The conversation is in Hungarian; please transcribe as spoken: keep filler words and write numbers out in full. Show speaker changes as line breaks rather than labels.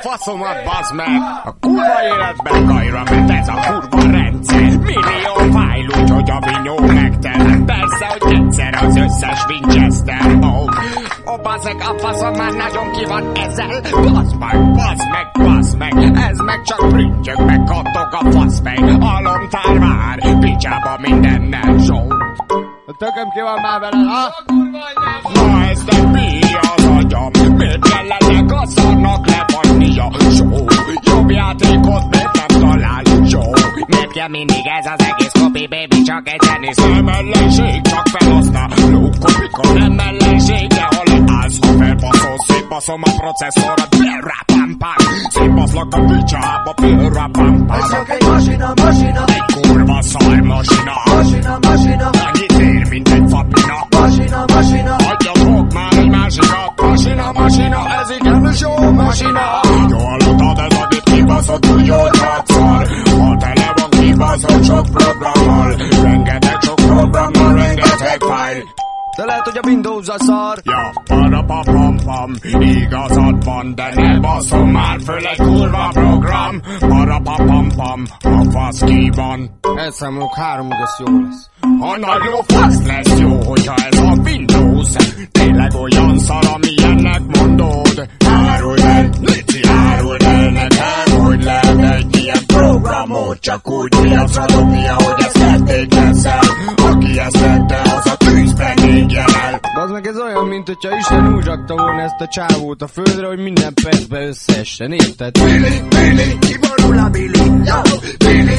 faszomat, bazd meg! A kurva életben kajra, mert ez a kurva rendszer. Millió fájl, úgyhogy a vinyó megtel. Persze, hogy egyszer az összes Winchester. Oh, oh bazzeg, a faszom már nagyon ki van ezzel. Bazd meg, bazd meg, bazd meg. Ez meg csak prüttyög, meg kattog a fasz meg. Alomtár vár, picsába mindennel show. A tököm ki van már veled, ha? Na ez nem mi az agyam? Miért kellenek a szarnak lefagynia? Show, jobb játékot miért nem talál? Show, miért kell mindig ez az egész copy, baby, csak egy zenész? Nem ellenség, csak felhasználó kopika. Nem ellenség, de ha leállsz, ha felbaszolsz, szétbaszom a processzorat. Pirra-pam-pam, szétbaszlak a picsába. Pirra-pam-pam.
Ez csak egy masina, masina.
Egy kurva szar masina.
Masina, masina.
Annyit ér, mint egy fapina.
Masina, masina.
Adja fog már egy másikat. Masina, masina, ez igenis jó masina. Jó hallottad, ez a gép kibaszott úgy hatszor. Ha tele van kibaszott sok programmal. Rengeteg sok programmal, rengeteg fájl.
De lehet, hogy a Windows a szar.
Ja, para-pa-pam-pam, igazad van, de ne baszom már föl egy kurva program. Para-pa-pam-pam, a fasz ki van.
Elszámolok háromig, az jó lesz.
A nagy ló fasz lesz jó, hogyha ez a Windows tényleg olyan szar, amilyennek mondod. Áruld el, Lici, áruld el nekem, hogy lehet egy ilyen programot csak úgy piacra dobni, ahogy ezt tették ezzel. Aki ezt tette, az a tűzben égjen el.
Bazd meg, ez olyan, mint hogyha Isten úgy rakta volna ezt a csávót a földre, hogy minden percben összeessen, érted?
Billy, Billy, kiborul a Billy, yo! Billy,